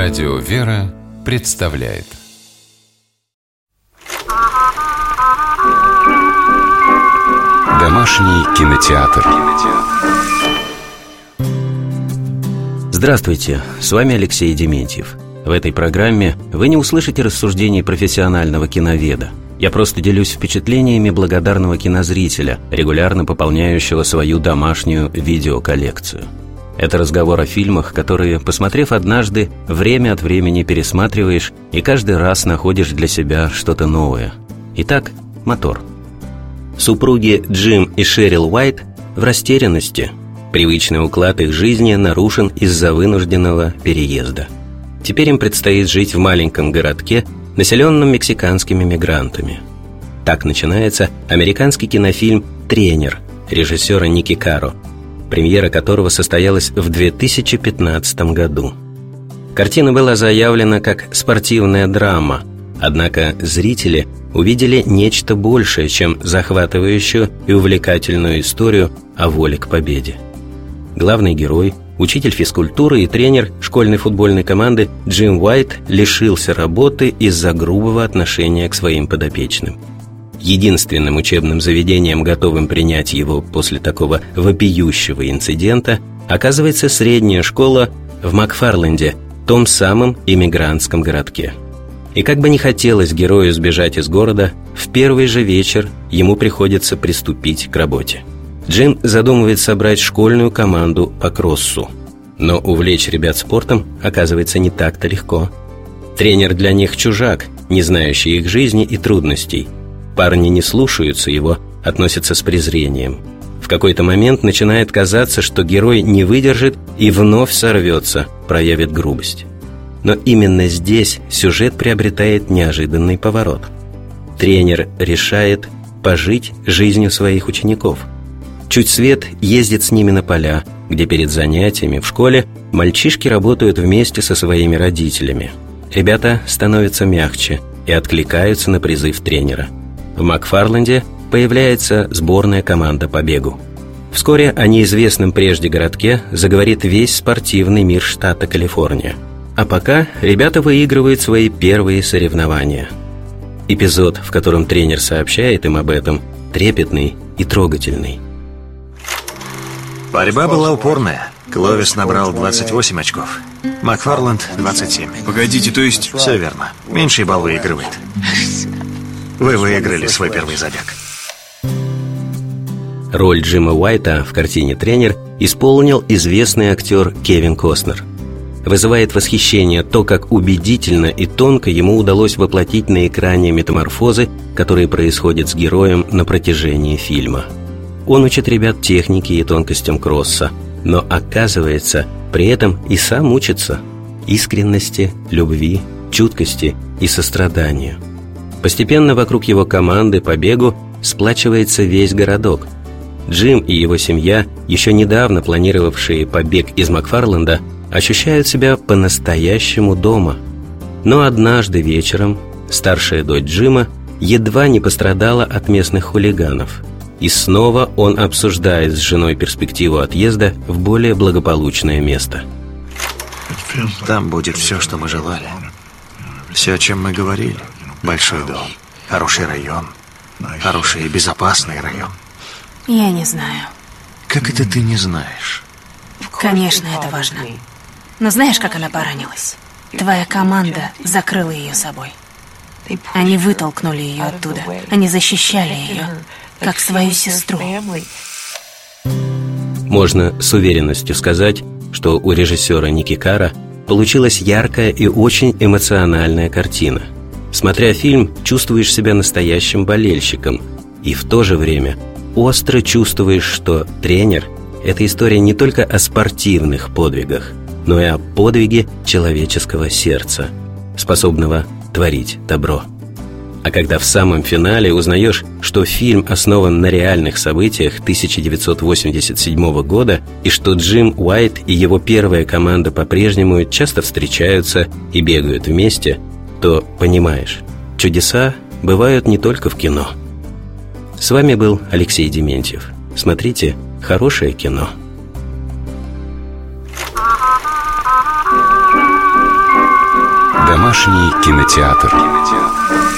Радио «Вера» представляет Домашний кинотеатр. Здравствуйте, с вами Алексей Дементьев. В этой программе вы не услышите рассуждений профессионального киноведа. Я просто делюсь впечатлениями благодарного кинозрителя, регулярно пополняющего свою домашнюю видеоколлекцию. Это разговор о фильмах, которые, посмотрев однажды, время от времени пересматриваешь и каждый раз находишь для себя что-то новое. Итак, мотор. Супруги Джим и Шерил Уайт в растерянности. Привычный уклад их жизни нарушен из-за вынужденного переезда. Теперь им предстоит жить в маленьком городке, населенном мексиканскими мигрантами. Так начинается американский кинофильм «Тренер» режиссера Ники Каро, премьера которого состоялась в 2015 году. Картина была заявлена как спортивная драма, однако зрители увидели нечто большее, чем захватывающую и увлекательную историю о воле к победе. Главный герой, учитель физкультуры и тренер школьной футбольной команды Джим Уайт лишился работы из-за грубого отношения к своим подопечным. Единственным учебным заведением, готовым принять его после такого вопиющего инцидента, оказывается средняя школа в Макфарленде, том самом иммигрантском городке. И как бы ни хотелось герою сбежать из города, в первый же вечер ему приходится приступить к работе. Джим задумывает собрать школьную команду по кроссу. Но увлечь ребят спортом оказывается не так-то легко. Тренер для них чужак, не знающий их жизни и трудностей. Парни не слушаются его, относятся с презрением. В какой-то момент начинает казаться, что герой не выдержит и вновь сорвется, проявит грубость. Но именно здесь сюжет приобретает неожиданный поворот. Тренер решает пожить жизнью своих учеников. Чуть свет ездит с ними на поля, где перед занятиями в школе мальчишки работают вместе со своими родителями. Ребята становятся мягче и откликаются на призыв тренера. В Макфарленде появляется сборная команда по бегу. Вскоре о неизвестном прежде городке заговорит весь спортивный мир штата Калифорния. А пока ребята выигрывают свои первые соревнования. Эпизод, в котором тренер сообщает им об этом, трепетный и трогательный. Борьба была упорная. Кловис набрал 28 очков. Макфарленд 27. Погодите, то есть... Все верно. Меньший балл выигрывает. Вы выиграли свой первый забег. Роль Джима Уайта в картине «Тренер» исполнил известный актер Кевин Костнер. Вызывает восхищение то, как убедительно и тонко ему удалось воплотить на экране метаморфозы, которые происходят с героем на протяжении фильма. Он учит ребят технике и тонкостям кросса, но, оказывается, при этом и сам учится искренности, любви, чуткости и состраданию. Постепенно вокруг его команды по бегу сплачивается весь городок. Джим и его семья, еще недавно планировавшие побег из Макфарленда, ощущают себя по-настоящему дома. Но однажды вечером старшая дочь Джима едва не пострадала от местных хулиганов. И снова он обсуждает с женой перспективу отъезда в более благополучное место. Там будет все, что мы желали. Все, о чем мы говорили. Большой дом, хороший район, хороший и безопасный район. Я не знаю. Как это ты не знаешь? Конечно, это важно. Но знаешь, как она поранилась? Твоя команда закрыла ее собой. Они вытолкнули ее оттуда. Они защищали ее, как свою сестру. Можно с уверенностью сказать, что у режиссера Ники Каро получилась яркая и очень эмоциональная картина. Смотря фильм, чувствуешь себя настоящим болельщиком, и в то же время остро чувствуешь, что «Тренер» — это история не только о спортивных подвигах, но и о подвиге человеческого сердца, способного творить добро. А когда в самом финале узнаешь, что фильм основан на реальных событиях 1987 года и что Джим Уайт и его первая команда по-прежнему часто встречаются и бегают вместе, то понимаешь, чудеса бывают не только в кино. С вами был Алексей Дементьев. Смотрите хорошее кино. Домашний кинотеатр.